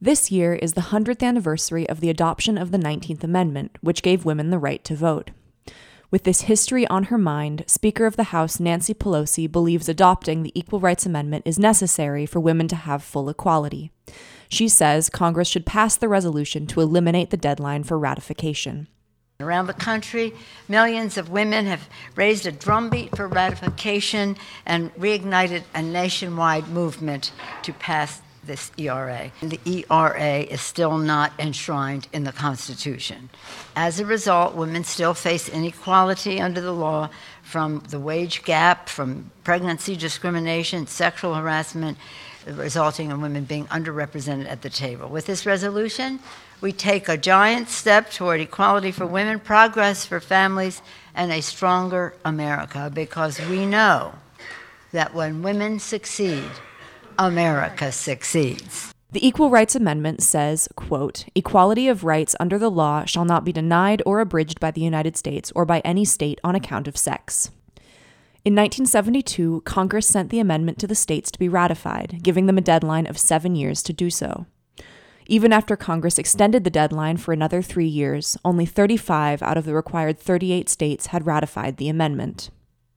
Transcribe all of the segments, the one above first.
This year is the 100th anniversary of the adoption of the 19th Amendment, which gave women the right to vote. With this history on her mind, Speaker of the House Nancy Pelosi believes adopting the Equal Rights Amendment is necessary for women to have full equality. She says Congress should pass the resolution to eliminate the deadline for ratification. Around the country, millions of women have raised a drumbeat for ratification and reignited a nationwide movement to pass this ERA. The ERA is still not enshrined in the Constitution. As a result, women still face inequality under the law, from the wage gap, from pregnancy discrimination, sexual harassment, resulting in women being underrepresented at the table. With this resolution, we take a giant step toward equality for women, progress for families, and a stronger America, because we know that when women succeed, America succeeds. The Equal Rights Amendment says, quote, "Equality of rights under the law shall not be denied or abridged by the United States or by any state on account of sex." In 1972, Congress sent the amendment to the states to be ratified, giving them a deadline of 7 years to do so. Even after Congress extended the deadline for another 3 years, only 35 out of the required 38 states had ratified the amendment.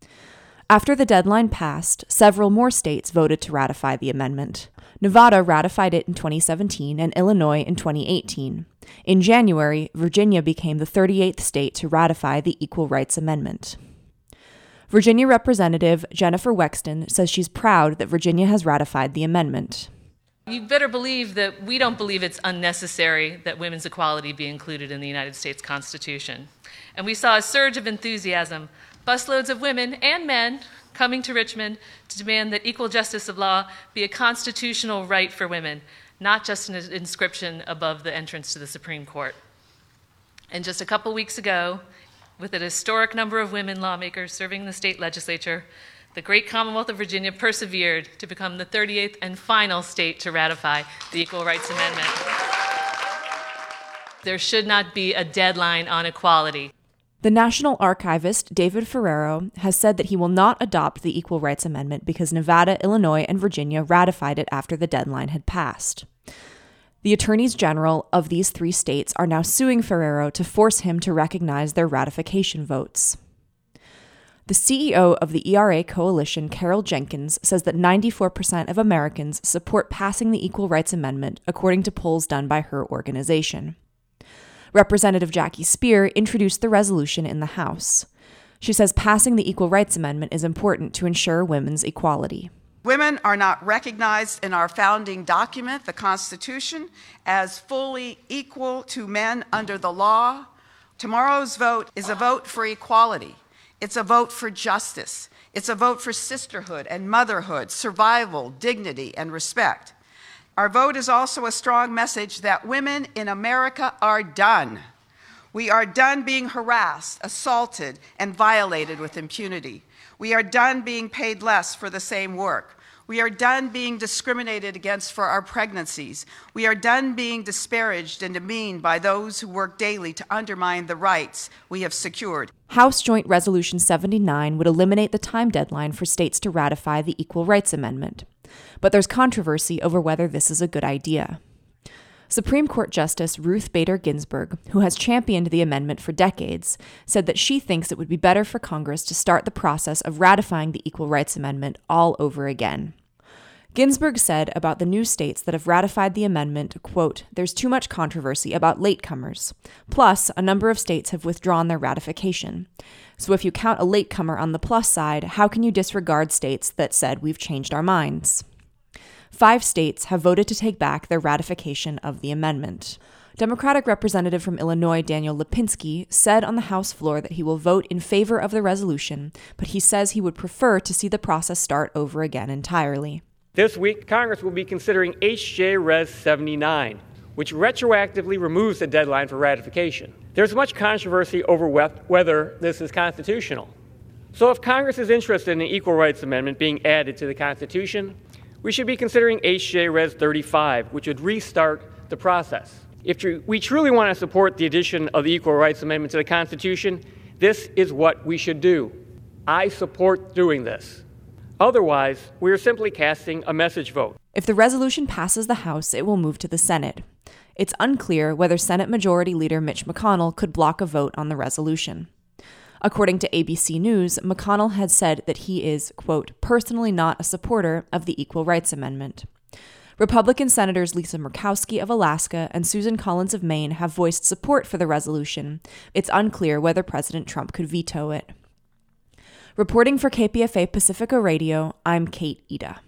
After the deadline passed, several more states voted to ratify the amendment. Nevada ratified it in 2017 and Illinois in 2018. In January, Virginia became the 38th state to ratify the Equal Rights Amendment. Virginia Representative Jennifer Wexton says she's proud that Virginia has ratified the amendment. You better believe that we don't believe it's unnecessary that women's equality be included in the United States Constitution. And we saw a surge of enthusiasm, busloads of women and men coming to Richmond to demand that equal justice of law be a constitutional right for women, not just an inscription above the entrance to the Supreme Court. And just a couple weeks ago, with an historic number of women lawmakers serving in the state legislature, the great Commonwealth of Virginia persevered to become the 38th and final state to ratify the Equal Rights Amendment. There should not be a deadline on equality. The National Archivist, David Ferrero, has said that he will not adopt the Equal Rights Amendment because Nevada, Illinois, and Virginia ratified it after the deadline had passed. The attorneys general of these 3 states are now suing Ferrero to force him to recognize their ratification votes. The CEO of the ERA Coalition, Carol Jenkins, says that 94% of Americans support passing the Equal Rights Amendment, according to polls done by her organization. Representative Jackie Speier introduced the resolution in the House. She says passing the Equal Rights Amendment is important to ensure women's equality. Women are not recognized in our founding document, the Constitution, as fully equal to men under the law. Tomorrow's vote is a vote for equality. It's a vote for justice. It's a vote for sisterhood and motherhood, survival, dignity, and respect. Our vote is also a strong message that women in America are done. We are done being harassed, assaulted, and violated with impunity. We are done being paid less for the same work. We are done being discriminated against for our pregnancies. We are done being disparaged and demeaned by those who work daily to undermine the rights we have secured. House Joint Resolution 79 would eliminate the time deadline for states to ratify the Equal Rights Amendment. But there's controversy over whether this is a good idea. Supreme Court Justice Ruth Bader Ginsburg, who has championed the amendment for decades, said that she thinks it would be better for Congress to start the process of ratifying the Equal Rights Amendment all over again. Ginsburg said about the new states that have ratified the amendment, quote, "There's too much controversy about latecomers. Plus, a number of states have withdrawn their ratification. So if you count a latecomer on the plus side, how can you disregard states that said we've changed our minds?" 5 states have voted to take back their ratification of the amendment. Democratic Representative from Illinois Daniel Lipinski said on the House floor that he will vote in favor of the resolution, but he says he would prefer to see the process start over again entirely. This week, Congress will be considering H.J. Res. 79, which retroactively removes the deadline for ratification. There's much controversy over whether this is constitutional. So if Congress is interested in an Equal Rights Amendment being added to the Constitution, we should be considering H.J. Res. 35, which would restart the process. If we truly want to support the addition of the Equal Rights Amendment to the Constitution, this is what we should do. I support doing this. Otherwise, we are simply casting a message vote. If the resolution passes the House, it will move to the Senate. It's unclear whether Senate Majority Leader Mitch McConnell could block a vote on the resolution. According to ABC News, McConnell had said that he is, quote, personally not a supporter of the Equal Rights Amendment. Republican Senators Lisa Murkowski of Alaska and Susan Collins of Maine have voiced support for the resolution. It's unclear whether President Trump could veto it. Reporting for KPFA Pacifica Radio, I'm Kate Ida.